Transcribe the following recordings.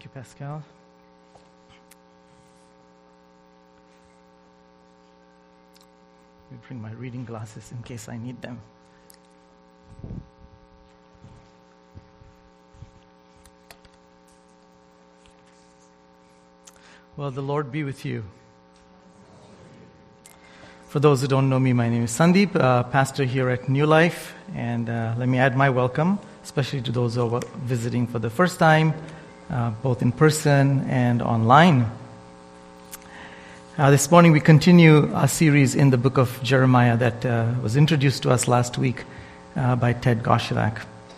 Thank you, Pascal. Let me bring my reading glasses in case I need them. Well, the Lord be with you. For those who don't know me, my name is Sandeep, pastor here at New Life, and let me add my welcome, especially to those who are visiting for the first time, both in person and online. This morning we continue our series in the book of Jeremiah that was introduced to us last week by Ted Goshilak.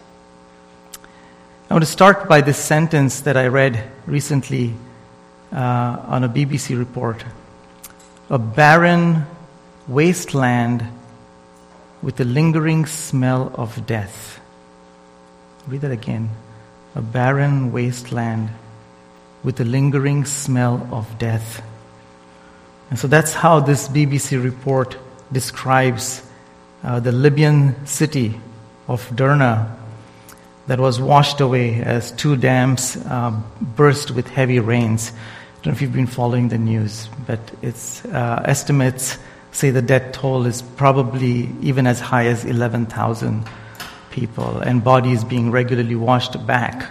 I want to start by this sentence that I read recently on a BBC report. A barren wasteland with a lingering smell of death. Read that again. A barren wasteland with a lingering smell of death. And so that's how this BBC report describes the Libyan city of Derna that was washed away as two dams burst with heavy rains. I don't know if you've been following the news, but its estimates say the death toll is probably even as high as 11,000 people, and bodies being regularly washed back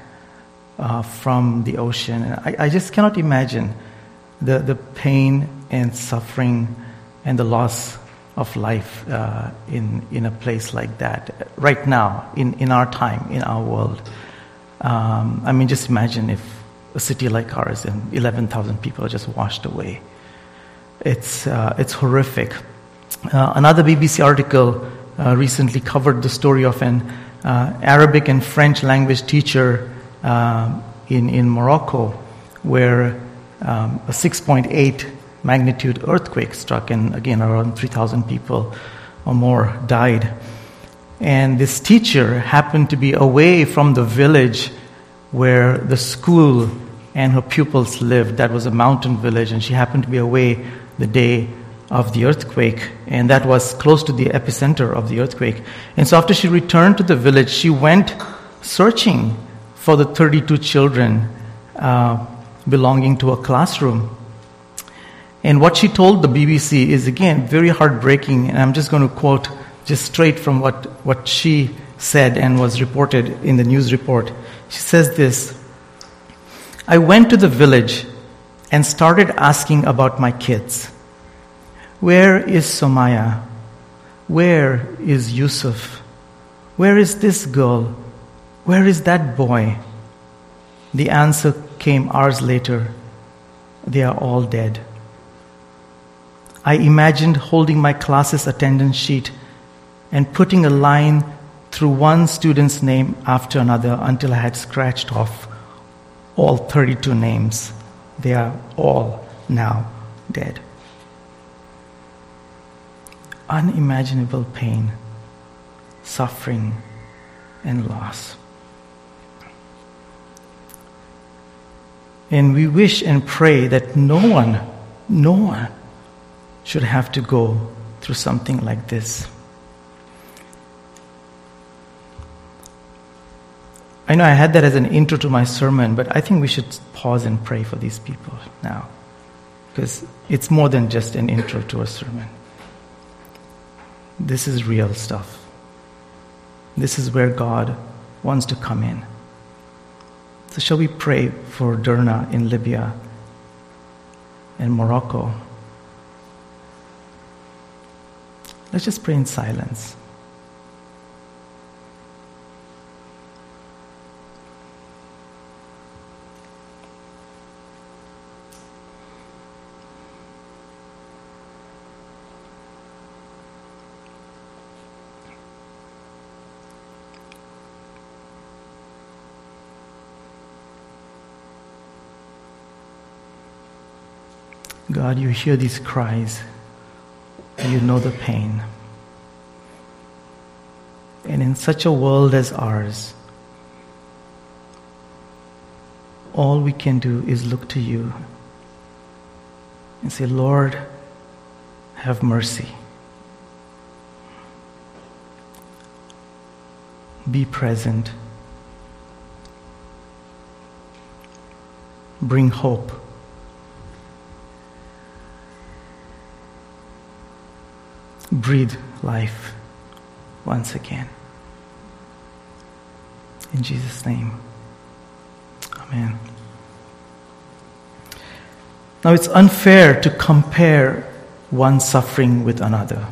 from the ocean. And I just cannot imagine the pain and suffering and the loss of life in a place like that right now, in our time, in our world. Just imagine if a city like ours and 11,000 people are just washed away. It's horrific. Another BBC article recently covered the story of an Arabic and French language teacher in Morocco, where a 6.8 magnitude earthquake struck, and again around 3,000 people or more died. And this teacher happened to be away from the village where the school and her pupils lived. That was a mountain village, and she happened to be away the day of the earthquake, and that was close to the epicenter of the earthquake. And so after she returned to the village, she went searching for the 32 children belonging to a classroom. And what she told the BBC is, again, very heartbreaking, and I'm just going to quote just straight from what she said and was reported in the news report. She says this: I went to the village and started asking about my kids. Where is Somaya? Where is Yusuf? Where is this girl? Where is that boy? The answer came hours later. They are all dead. I imagined holding my class's attendance sheet and putting a line through one student's name after another until I had scratched off all 32 names. They are all now dead. Unimaginable pain, suffering, and loss. And we wish and pray that no one should have to go through something like this. I know I had that as an intro to my sermon, but I think we should pause and pray for these people now, because it's more than just an intro to a sermon. This is real stuff. This is where God wants to come in. So shall we pray for Derna in Libya and Morocco? Let's just pray in silence. God, you hear these cries. You know the pain. And in such a world as ours, all we can do is look to you and say, Lord, have mercy. Be present. bring hope. Breathe life once again. In Jesus' name. Amen. Now, it's unfair to compare one suffering with another.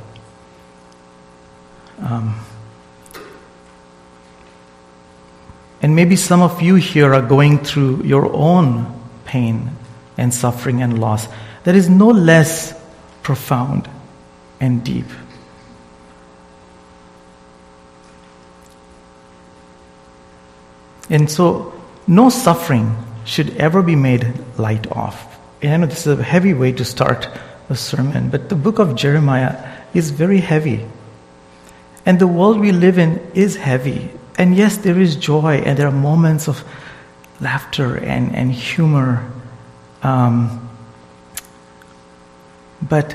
And maybe some of you here are going through your own pain and suffering and loss that is no less profound and deep. And so, no suffering should ever be made light of. And I know this is a heavy way to start a sermon, but the book of Jeremiah is very heavy. And the world we live in is heavy. And yes, there is joy, and there are moments of laughter and humor. But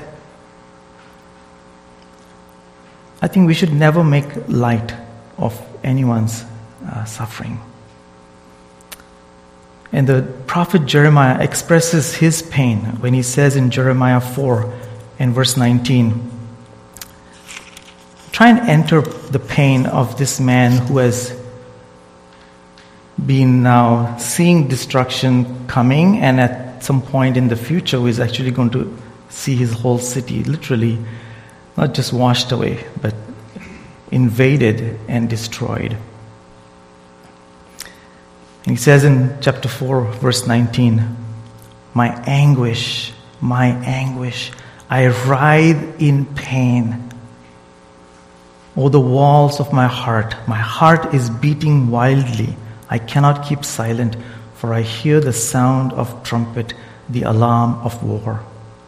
I think we should never make light of anyone's suffering. And the prophet Jeremiah expresses his pain when he says in Jeremiah 4 and verse 19, try and enter the pain of this man who has been now seeing destruction coming, and at some point in the future who is actually going to see his whole city literally not just washed away, but invaded and destroyed. And he says in chapter 4, verse 19, my anguish, I writhe in pain. Oh, the walls of my heart is beating wildly. I cannot keep silent, for I hear the sound of trumpet, the alarm of war.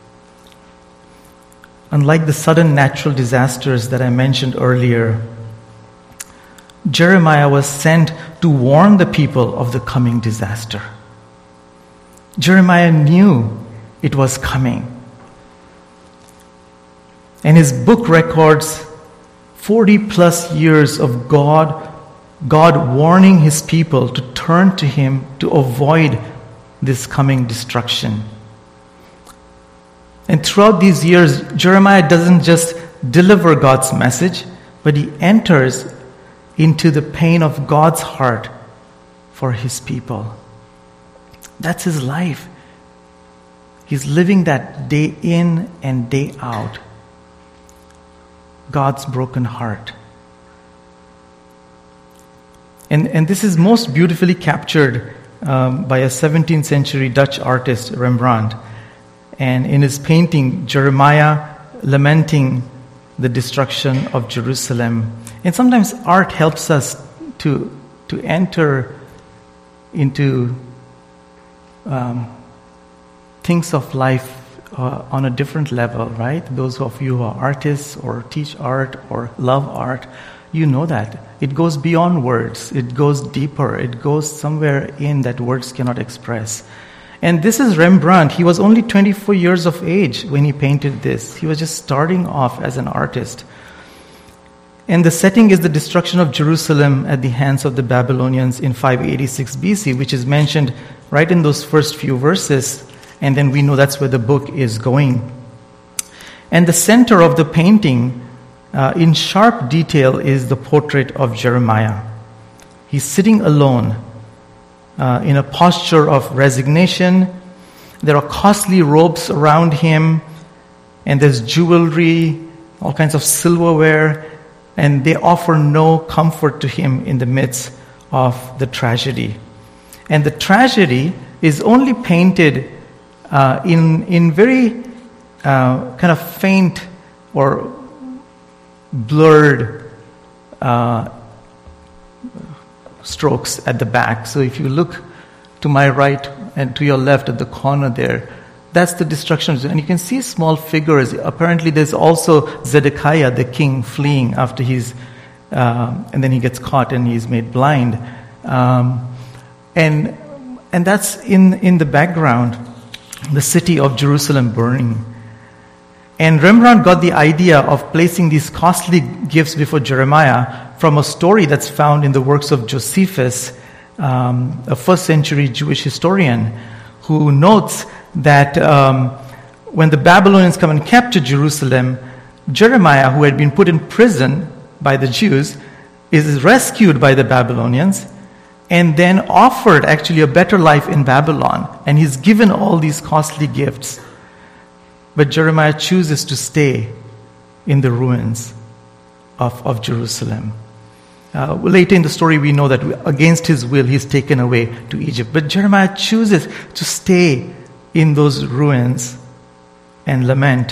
Unlike the sudden natural disasters that I mentioned earlier, Jeremiah was sent to warn the people of the coming disaster. Jeremiah knew it was coming. And his book records 40 plus years of God warning his people to turn to him to avoid this coming destruction. And throughout these years, Jeremiah doesn't just deliver God's message, but he enters into the pain of God's heart for his people. That's his life. He's living that day in and day out. God's broken heart. And this is most beautifully captured by a 17th century Dutch artist, Rembrandt. And in his painting, Jeremiah lamenting the destruction of Jerusalem. And sometimes art helps us to enter into things of life on a different level, right? Those of you who are artists or teach art or love art, you know that. It goes beyond words. It goes deeper. It goes somewhere in that words cannot express. And this is Rembrandt. He was only 24 years of age when he painted this. He was just starting off as an artist. And the setting is the destruction of Jerusalem at the hands of the Babylonians in 586 BC, which is mentioned right in those first few verses. And then we know that's where the book is going. And the center of the painting, in sharp detail, is the portrait of Jeremiah. He's sitting alone in a posture of resignation. There are costly robes around him, and there's jewelry, all kinds of silverware, and they offer no comfort to him in the midst of the tragedy. And the tragedy is only painted in very kind of faint or blurred strokes at the back. So if you look to my right and to your left at the corner there, that's the destruction. And you can see small figures. Apparently there's also Zedekiah, the king, fleeing after he's, and then he gets caught and he's made blind. And that's in the background, the city of Jerusalem burning. And Rembrandt got the idea of placing these costly gifts before Jeremiah from a story that's found in the works of Josephus, a first century Jewish historian, who notes that when the Babylonians come and capture Jerusalem, Jeremiah, who had been put in prison by the Jews, is rescued by the Babylonians and then offered actually a better life in Babylon. And he's given all these costly gifts. But Jeremiah chooses to stay in the ruins of Jerusalem. Later in the story, we know that against his will, he's taken away to Egypt. But Jeremiah chooses to stay in those ruins and lament.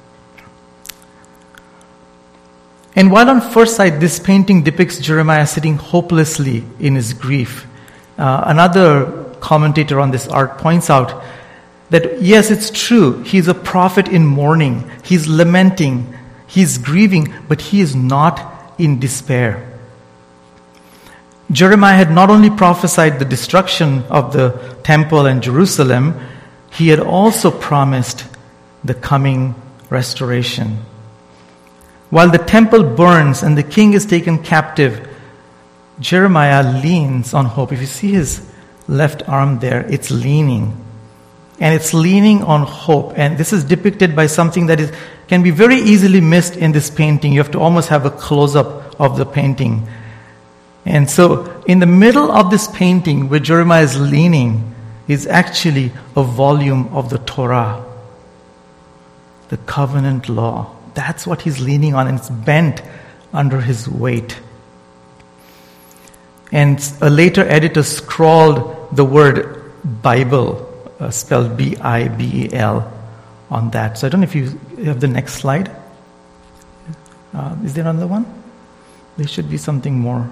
And while on first sight, this painting depicts Jeremiah sitting hopelessly in his grief, another commentator on this art points out that, yes, it's true, he's a prophet in mourning, he's lamenting, he's grieving, but he is not in despair. Jeremiah had not only prophesied the destruction of the temple and Jerusalem, he had also promised the coming restoration. While the temple burns and the king is taken captive, Jeremiah leans on hope. If you see his left arm there, it's leaning. And it's leaning on hope. And this is depicted by something that can be very easily missed in this painting. You have to almost have a close-up of the painting. And so, in the middle of this painting, where Jeremiah is leaning, is actually a volume of the Torah, the covenant law. That's what he's leaning on, and it's bent under his weight. And a later editor scrawled the word Bible, spelled B-I-B-E-L, on that. So I don't know if you have the next slide. Is there another one? There should be something more.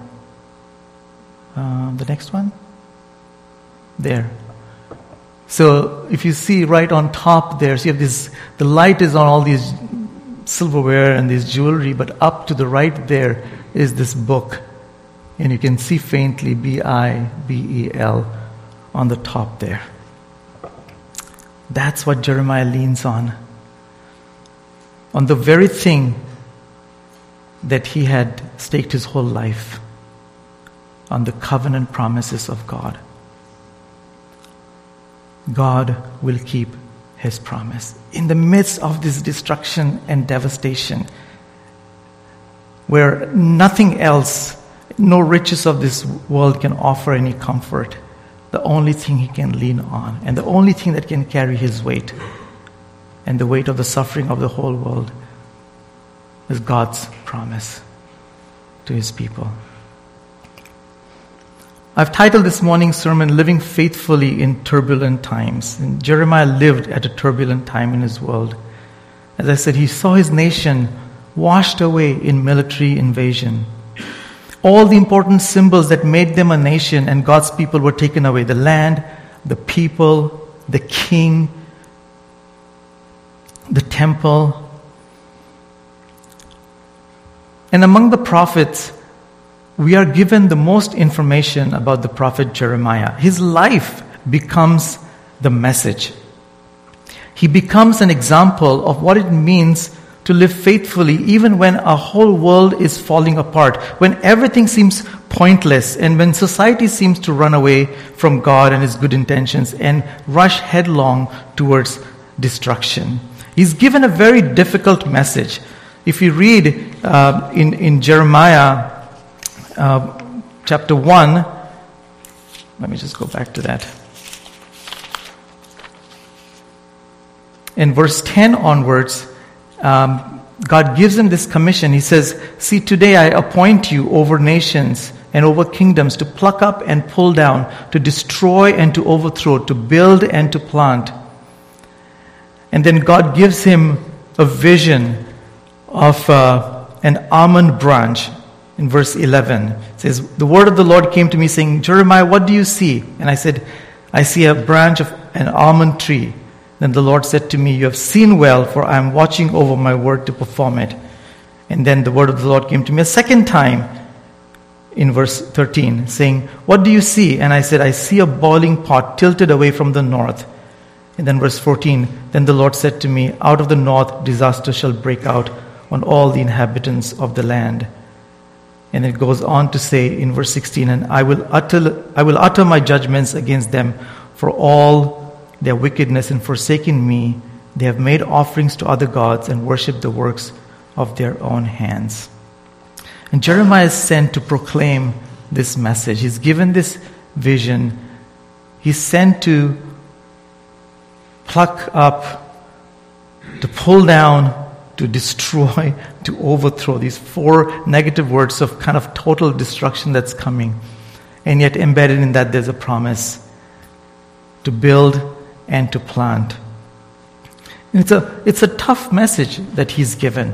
The next one? There. So if you see right on top there, so you have this, the light is on all these silverware and this jewelry, but up to the right there is this book. And you can see faintly B-I-B-E-L on the top there. That's what Jeremiah leans on the very thing that he had staked his whole life on, the covenant promises of God. God will keep his promise. In the midst of this destruction and devastation, where nothing else, no riches of this world can offer any comfort, the only thing he can lean on, and the only thing that can carry his weight, and the weight of the suffering of the whole world, is God's promise to his people. I've titled this morning's sermon, Living Faithfully in Turbulent Times. And Jeremiah lived at a turbulent time in his world. As I said, he saw his nation washed away in military invasion. All the important symbols that made them a nation and God's people were taken away. The land, the people, the king, the temple. And among the prophets, we are given the most information about the prophet Jeremiah. His life becomes the message. He becomes an example of what it means to live faithfully even when our whole world is falling apart, when everything seems pointless, and when society seems to run away from God and his good intentions and rush headlong towards destruction. He's given a very difficult message. If you read in Jeremiah chapter 1, let me just go back to that. In verse 10 onwards, God gives him this commission. He says, "See, today I appoint you over nations and over kingdoms to pluck up and pull down, to destroy and to overthrow, to build and to plant." And then God gives him a vision of an almond branch. In verse 11, it says, "The word of the Lord came to me saying, 'Jeremiah, what do you see?' And I said, 'I see a branch of an almond tree.' Then the Lord said to me, 'You have seen well, for I am watching over my word to perform it.' And then the word of the Lord came to me a second time in verse 13, saying, 'What do you see?' And I said, 'I see a boiling pot tilted away from the north.' And then verse 14, then the Lord said to me, 'Out of the north disaster shall break out on all the inhabitants of the land.' And it goes on to say in verse 16, 'And I will utter my judgments against them for all their wickedness in forsaking me. They have made offerings to other gods and worshipped the works of their own hands. And Jeremiah is sent to proclaim this message. He's given this vision. He's sent to pluck up, to pull down, to destroy, to overthrow. These 4 negative words of kind of total destruction that's coming. And yet embedded in that there's a promise to build and to plant. And it's a tough message that he's given.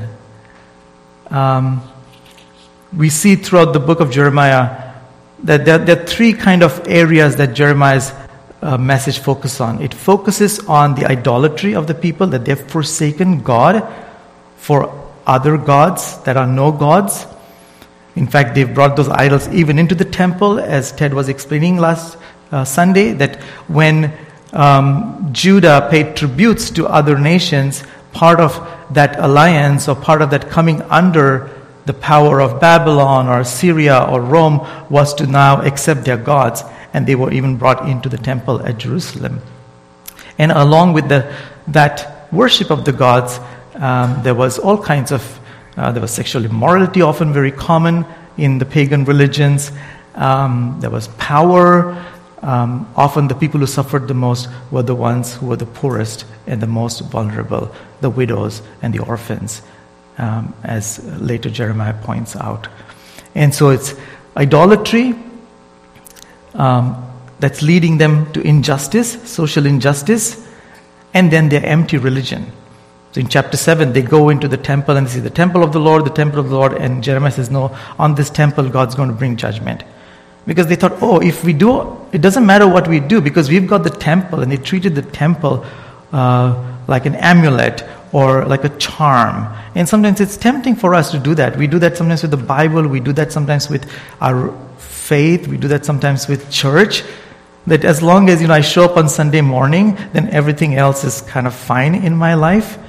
We see throughout the book of Jeremiah that there are 3 kind of areas that Jeremiah's message focuses on. It focuses on the idolatry of the people, that they've forsaken God for other gods that are no gods. In fact, they've brought those idols even into the temple, as Ted was explaining last Sunday, that when Judah paid tributes to other nations, part of that alliance or part of that coming under the power of Babylon or Syria or Rome was to now accept their gods, and they were even brought into the temple at Jerusalem. And along with that worship of the gods, there was all kinds of, there was sexual immorality, often very common in the pagan religions. There was power. Often the people who suffered the most were the ones who were the poorest and the most vulnerable, the widows and the orphans, as later Jeremiah points out. And so it's idolatry that's leading them to injustice, social injustice, and then their empty religion. So in chapter 7, they go into the temple and they see the temple of the Lord, and Jeremiah says, no, on this temple God's going to bring judgment. Because they thought, if we do, it doesn't matter what we do because we've got the temple, and they treated the temple like an amulet or like a charm. And sometimes it's tempting for us to do that. We do that sometimes with the Bible, we do that sometimes with our faith, we do that sometimes with church. That as long as I show up on Sunday morning, then everything else is kind of fine in my life.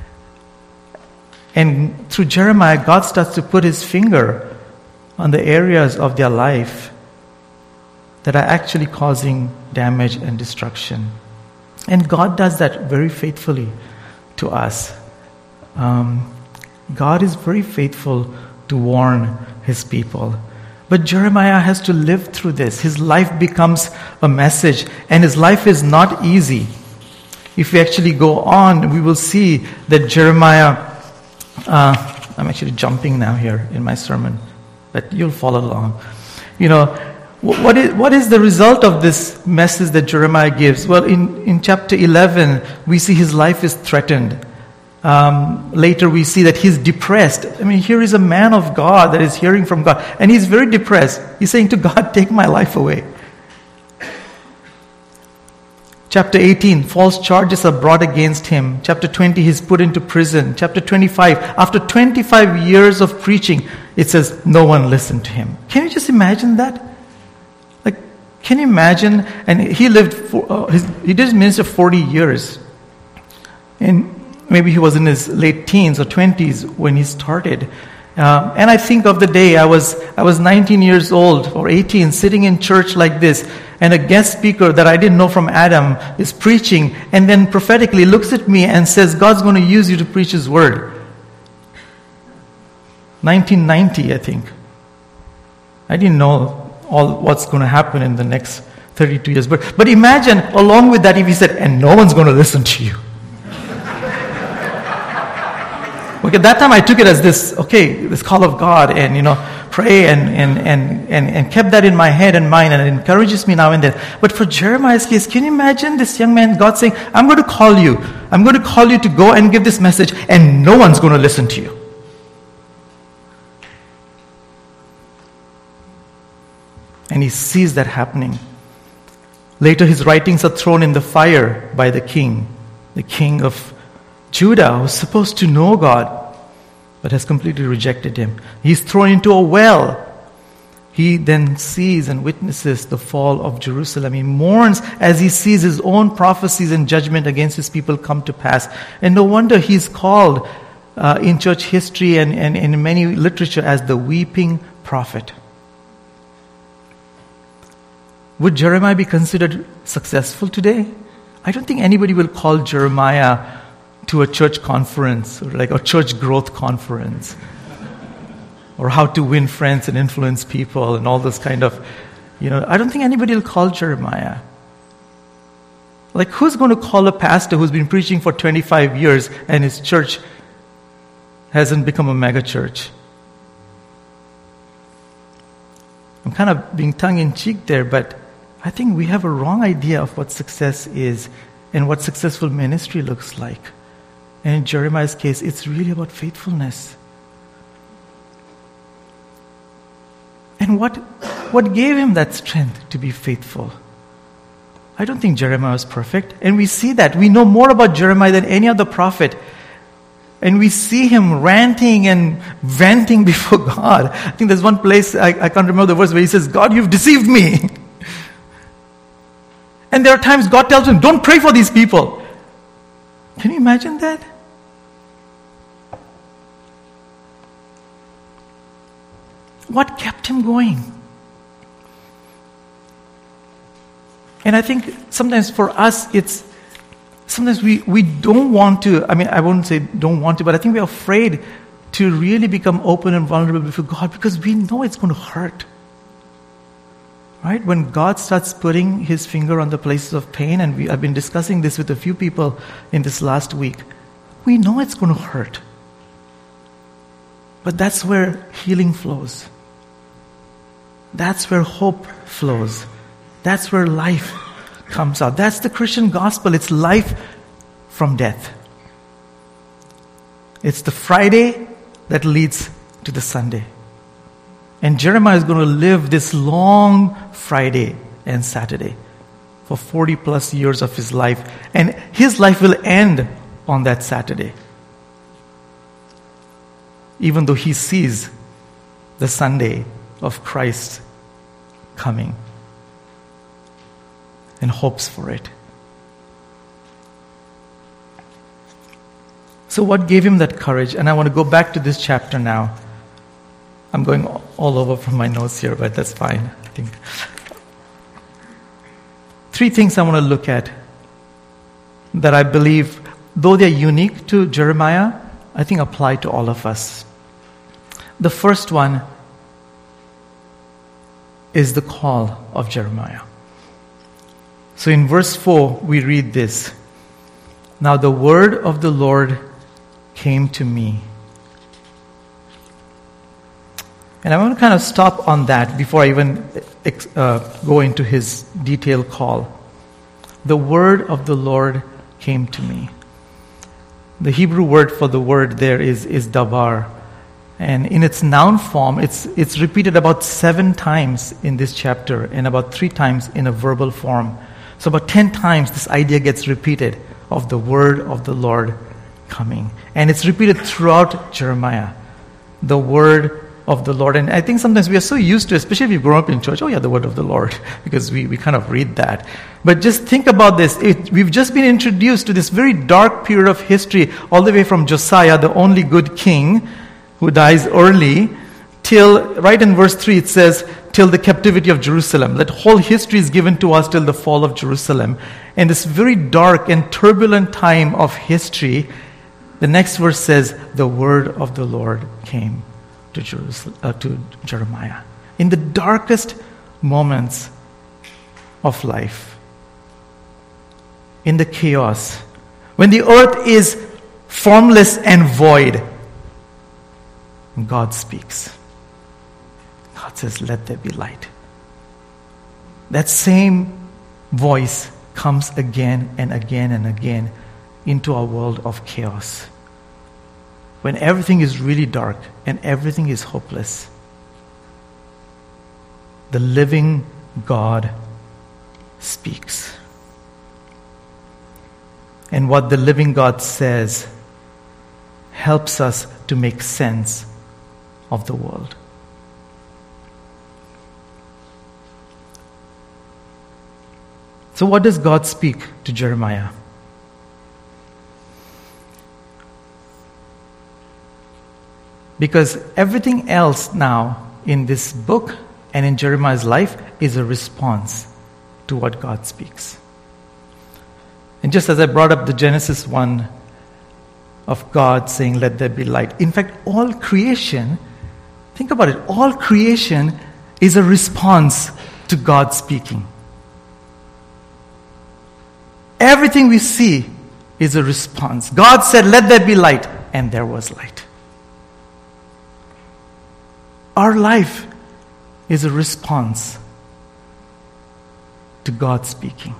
And through Jeremiah, God starts to put his finger on the areas of their life that are actually causing damage and destruction. And God does that very faithfully to us. God is very faithful to warn his people. But Jeremiah has to live through this. His life becomes a message, and his life is not easy. If we actually go on, we will see that Jeremiah, I'm actually jumping now here in my sermon, but you'll follow along. What is the result of this message that Jeremiah gives? Well, in chapter 11, we see his life is threatened. Later we see that he's depressed. Here is a man of God that is hearing from God, and he's very depressed. He's saying to God, take my life away. Chapter 18, false charges are brought against him. Chapter 20, he's put into prison. Chapter 25, after 25 years of preaching, it says no one listened to him. Can you just imagine that? Can you imagine? And he lived, he did his ministry 40 years. And maybe he was in his late teens or 20s when he started. And I think of the day I was 19 years old or 18, sitting in church like this, and a guest speaker that I didn't know from Adam is preaching, and then prophetically looks at me and says, God's going to use you to preach his word. 1990, I think. I didn't know all what's going to happen in the next 32 years. But imagine, along with that, if he said, and no one's going to listen to you. Okay, at that time I took it as this call of God, and pray and kept that in my head and mind, and it encourages me now and then. But for Jeremiah's case, can you imagine this young man, God saying, I'm going to call you. I'm going to call you to go and give this message, and no one's going to listen to you. And he sees that happening. Later, his writings are thrown in the fire by the king of Judah, who's supposed to know God, but has completely rejected him. He's thrown into a well. He then sees and witnesses the fall of Jerusalem. He mourns as he sees his own prophecies and judgment against his people come to pass. And no wonder he's called in church history and in many literature as the weeping prophet. Would Jeremiah be considered successful today? I don't think anybody will call Jeremiah to a church conference, or like a church growth conference, or how to win friends and influence people and all this kind of, I don't think anybody will call Jeremiah. Like, who's going to call a pastor who's been preaching for 25 years and his church hasn't become a mega church? I'm kind of being tongue-in-cheek there, but I think we have a wrong idea of what success is and what successful ministry looks like. And in Jeremiah's case, it's really about faithfulness. And what gave him that strength to be faithful? I don't think Jeremiah was perfect. And we see that. We know more about Jeremiah than any other prophet. And we see him ranting and venting before God. I think there's one place, I can't remember the verse, where he says, God, you've deceived me. And there are times God tells him, don't pray for these people. Can you imagine that? What kept him going? And I think sometimes for us, sometimes we don't want to, I won't say don't want to, but I think we're afraid to really become open and vulnerable before God because we know it's going to hurt. Right? When God starts putting his finger on the places of pain, and I've been discussing this with a few people in this last week, we know it's going to hurt. But that's where healing flows. That's where hope flows. That's where life comes out. That's the Christian gospel. It's life from death. It's the Friday that leads to the Sunday. And Jeremiah is going to live this long Friday and Saturday for 40 plus years of his life. And his life will end on that Saturday. Even though he sees the Sunday of Christ coming and hopes for it. So what gave him that courage? And I want to go back to this chapter now. I'm going all over from my notes here, but that's fine, I think. 3 things I want to look at that I believe, though they're unique to Jeremiah, I think apply to all of us. The first one is the call of Jeremiah. So in verse 4, we read this. Now the word of the Lord came to me. And I want to kind of stop on that before I even go into his detailed call. The word of the Lord came to me. The Hebrew word for the word there is davar. And in its noun form, it's repeated about 7 times in this chapter and about 3 times in a verbal form. So about 10 times this idea gets repeated of the word of the Lord coming. And it's repeated throughout Jeremiah. The word of the Lord. And I think sometimes we are so used to, especially if you grow up in church, the word of the Lord, because we kind of read that. But just think about this. We've just been introduced to this very dark period of history, all the way from Josiah, the only good king, who dies early, till, right in verse 3, it says, till the captivity of Jerusalem. That whole history is given to us till the fall of Jerusalem. And this very dark and turbulent time of history, the next verse says, the word of the Lord came to Jeremiah. In the darkest moments of life, in the chaos, when the earth is formless and void, God speaks. God says, let there be light. That same voice comes again and again and again into our world of chaos. When everything is really dark and everything is hopeless, the living God speaks. And what the living God says helps us to make sense of the world. So what does God speak to Jeremiah? Because everything else now in this book and in Jeremiah's life is a response to what God speaks. And just as I brought up the Genesis 1 of God saying, let there be light. In fact, all creation, think about it, all creation is a response to God speaking. Everything we see is a response. God said, let there be light, and there was light. Our life is a response to God speaking.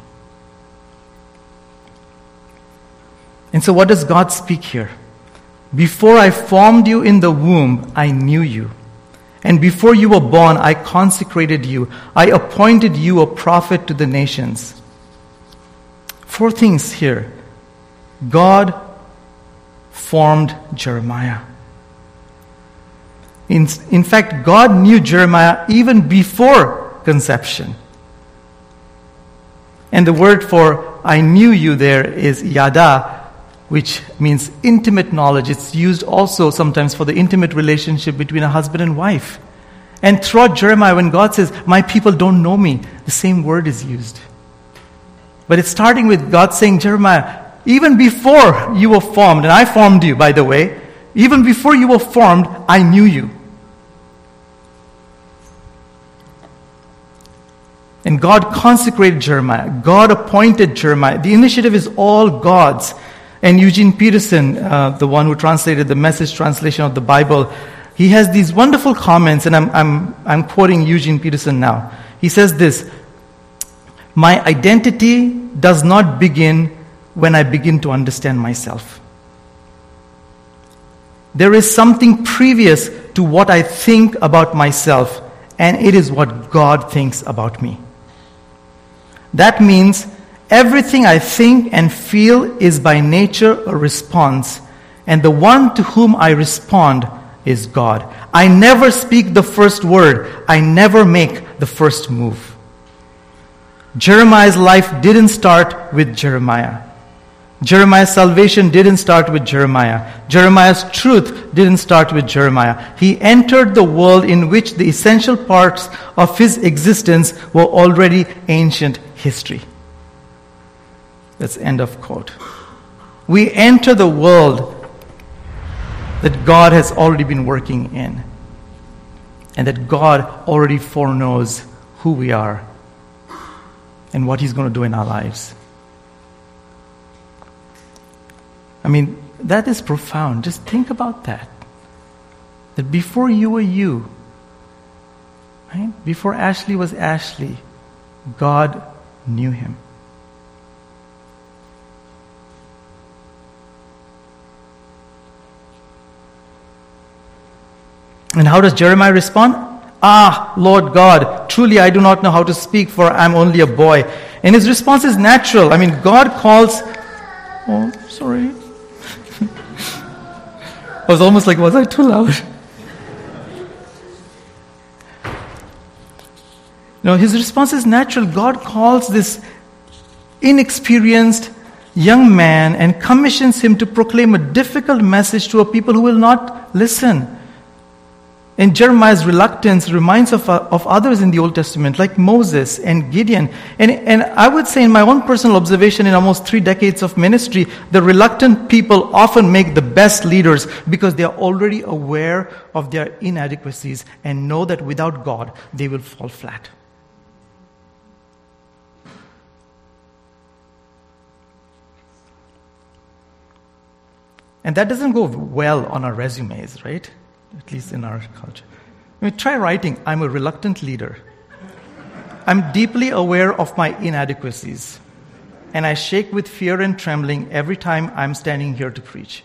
And so what does God speak here? Before I formed you in the womb, I knew you. And before you were born, I consecrated you. I appointed you a prophet to the nations. 4 things here. God formed Jeremiah. In fact, God knew Jeremiah even before conception. And the word for I knew you there is yada, which means intimate knowledge. It's used also sometimes for the intimate relationship between a husband and wife. And throughout Jeremiah, when God says, my people don't know me, the same word is used. But it's starting with God saying, Jeremiah, even before you were formed, and I formed you, by the way, even before you were formed, I knew you. And God consecrated Jeremiah. God appointed Jeremiah. The initiative is all God's. And Eugene Peterson, the one who translated the Message translation of the Bible, he has these wonderful comments, and I'm quoting Eugene Peterson now. He says this, my identity does not begin when I begin to understand myself. There is something previous to what I think about myself, and it is what God thinks about me. That means everything I think and feel is by nature a response, and the one to whom I respond is God. I never speak the first word. I never make the first move. Jeremiah's life didn't start with Jeremiah. Jeremiah's salvation didn't start with Jeremiah. Jeremiah's truth didn't start with Jeremiah. He entered the world in which the essential parts of his existence were already ancient history. That's end of quote. We enter the world that God has already been working in, and that God already foreknows who we are and what He's going to do in our lives. I mean, that is profound. Just think about that. That before you were you, right? Before Ashley was Ashley, God knew him. And how does Jeremiah respond? Ah, Lord God, truly I do not know how to speak, for I am only a boy. And his response is natural. I mean, God calls... Oh, sorry. I was almost like, was I too loud? No, his response is natural. God calls this inexperienced young man and commissions him to proclaim a difficult message to a people who will not listen. And Jeremiah's reluctance reminds of others in the Old Testament, like Moses and Gideon. And I would say in my own personal observation in almost 3 decades of ministry, the reluctant people often make the best leaders because they are already aware of their inadequacies and know that without God, they will fall flat. And that doesn't go well on our resumes, right? At least in our culture. I mean, try writing, I'm a reluctant leader. I'm deeply aware of my inadequacies, and I shake with fear and trembling every time I'm standing here to preach.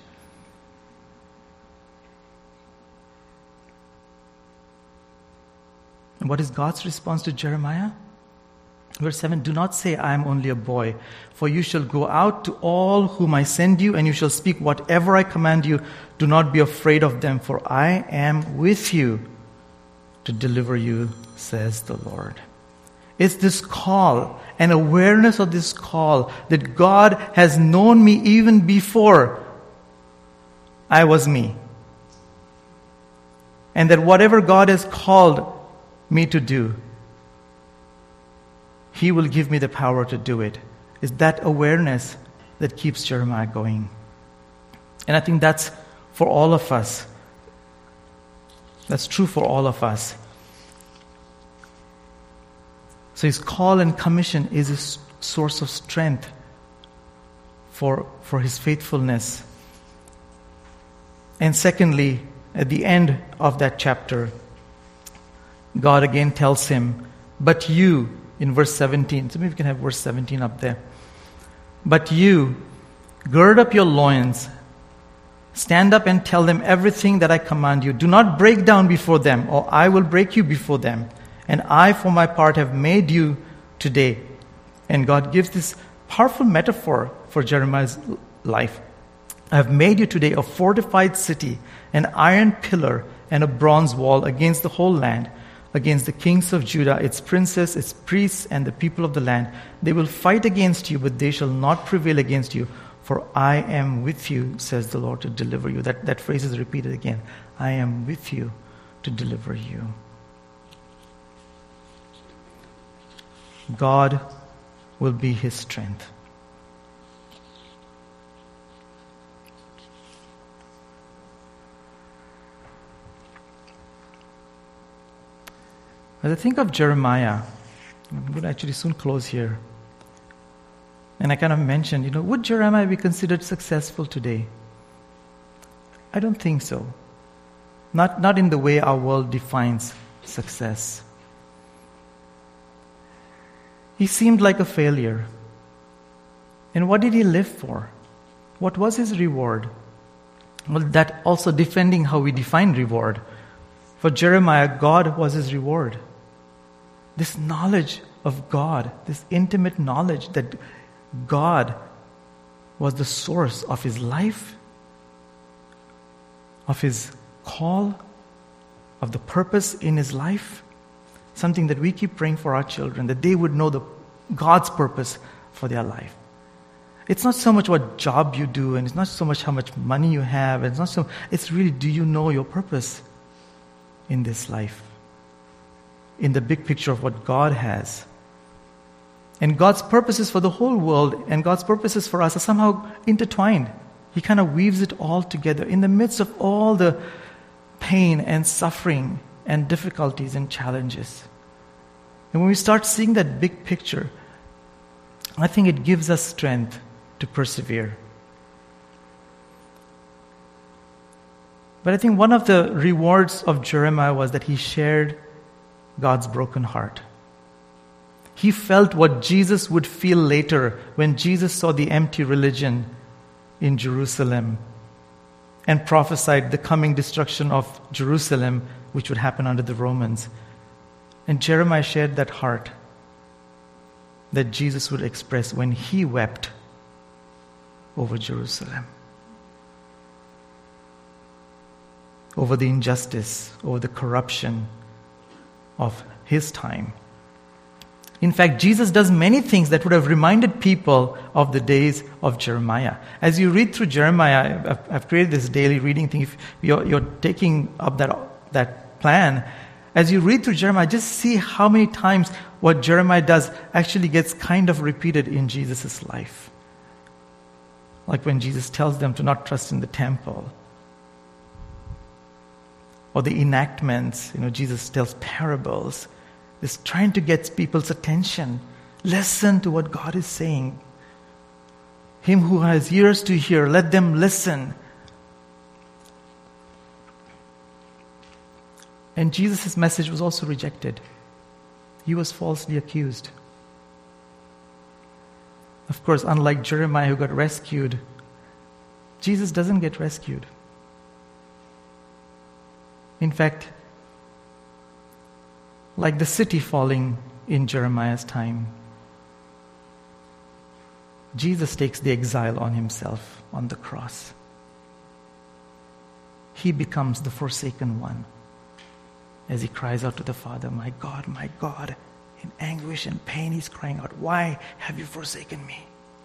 And what is God's response to Jeremiah? Verse 7, do not say, I am only a boy, for you shall go out to all whom I send you, and you shall speak whatever I command you. Do not be afraid of them, for I am with you to deliver you, says the Lord. It's this call, an awareness of this call, that God has known me even before I was me. And that whatever God has called me to do, He will give me the power to do it. It's that awareness that keeps Jeremiah going. And I think that's for all of us. That's true for all of us. So his call and commission is a source of strength for his faithfulness. And secondly, at the end of that chapter, God again tells him, but you, in verse 17, so maybe we can have verse 17 up there. But you, gird up your loins, stand up and tell them everything that I command you. Do not break down before them, or I will break you before them. And I, for my part, have made you today. And God gives this powerful metaphor for Jeremiah's life. I have made you today a fortified city, an iron pillar, and a bronze wall against the whole land, against the kings of Judah, its princes, its priests, and the people of the land. They will fight against you, but they shall not prevail against you. For I am with you, says the Lord, to deliver you. That phrase is repeated again. I am with you to deliver you. God will be his strength. As I think of Jeremiah, I'm going to actually soon close here. And I kind of mentioned, would Jeremiah be considered successful today? I don't think so. Not in the way our world defines success. He seemed like a failure. And what did he live for? What was his reward? Well, that also defending how we define reward. For Jeremiah, God was his reward. This knowledge of God, this intimate knowledge that God was the source of his life, of his call, of the purpose in his life. Something that we keep praying for our children, that they would know God's purpose for their life. It's not so much what job you do, and it's not so much how much money you have. It's really, do you know your purpose in this life? In the big picture of what God has. And God's purposes for the whole world and God's purposes for us are somehow intertwined. He kind of weaves it all together in the midst of all the pain and suffering and difficulties and challenges. And when we start seeing that big picture, I think it gives us strength to persevere. But I think one of the rewards of Jeremiah was that he shared God's broken heart. He felt what Jesus would feel later when Jesus saw the empty religion in Jerusalem and prophesied the coming destruction of Jerusalem, which would happen under the Romans. And Jeremiah shared that heart that Jesus would express when he wept over Jerusalem, over the injustice, over the corruption of his time. In fact, Jesus does many things that would have reminded people of the days of Jeremiah. As you read through Jeremiah, I've created this daily reading thing. If you're taking up that plan, as you read through Jeremiah, just see how many times what Jeremiah does actually gets kind of repeated in Jesus' life. Like when Jesus tells them to not trust in the temple. Or the enactments, Jesus tells parables. Is trying to get people's attention. Listen to what God is saying. Him who has ears to hear, let them listen. And Jesus' message was also rejected. He was falsely accused. Of course, unlike Jeremiah who got rescued, Jesus doesn't get rescued. In fact, like the city falling in Jeremiah's time, Jesus takes the exile on himself on the cross. He becomes the forsaken one as he cries out to the Father, my God, in anguish and pain he's crying out, why have you forsaken me?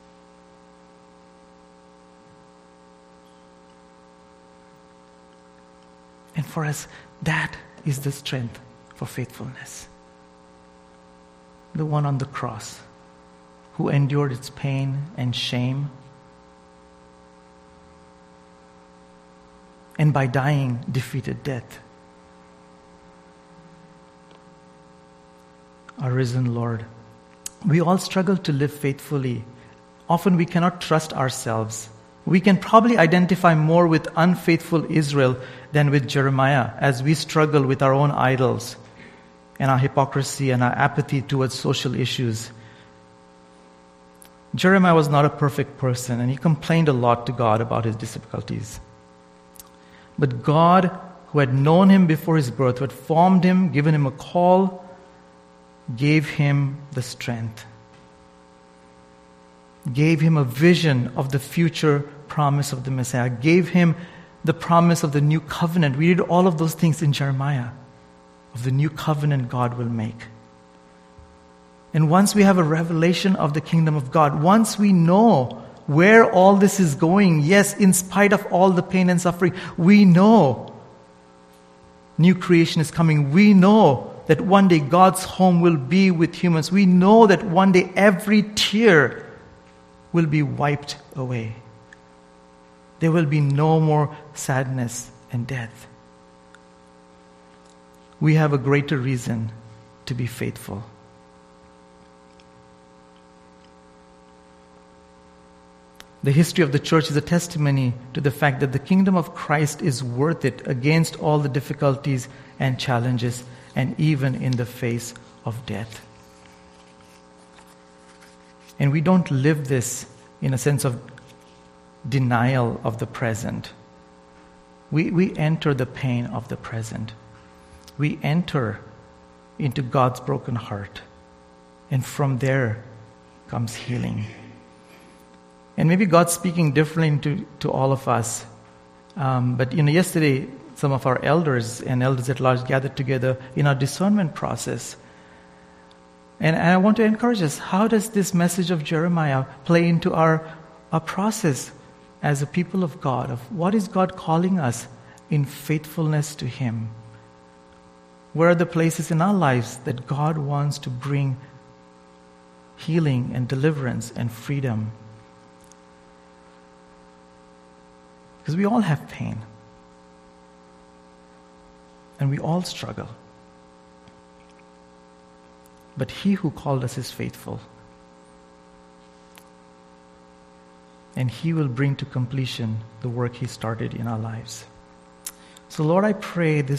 And for us, that is the strength for faithfulness. The one on the cross who endured its pain and shame and by dying, defeated death. Our risen Lord, we all struggle to live faithfully. Often we cannot trust ourselves. We can probably identify more with unfaithful Israel than with Jeremiah as we struggle with our own idols and our hypocrisy and our apathy towards social issues. Jeremiah was not a perfect person, and he complained a lot to God about his difficulties. But God, who had known him before his birth, who had formed him, given him a call, gave him the strength, gave him a vision of the future promise of the Messiah, gave him the promise of the new covenant. We read all of those things in Jeremiah, of the new covenant God will make. And once we have a revelation of the kingdom of God, once we know where all this is going, yes, in spite of all the pain and suffering, we know new creation is coming. We know that one day God's home will be with humans. We know that one day every tear will be wiped away. There will be no more sadness and death. We have a greater reason to be faithful. The history of the church is a testimony to the fact that the kingdom of Christ is worth it against all the difficulties and challenges, and even in the face of death. And we don't live this in a sense of denial of the present. We enter the pain of the present. We enter into God's broken heart. And from there comes healing. And maybe God's speaking differently to all of us. But yesterday, some of our elders and elders at large gathered together in our discernment process. And I want to encourage us, how does this message of Jeremiah play into our process as a people of God? Of what is God calling us in faithfulness to Him? Where are the places in our lives that God wants to bring healing and deliverance and freedom? Because we all have pain. And we all struggle. But He who called us is faithful. And He will bring to completion the work He started in our lives. So Lord, I pray this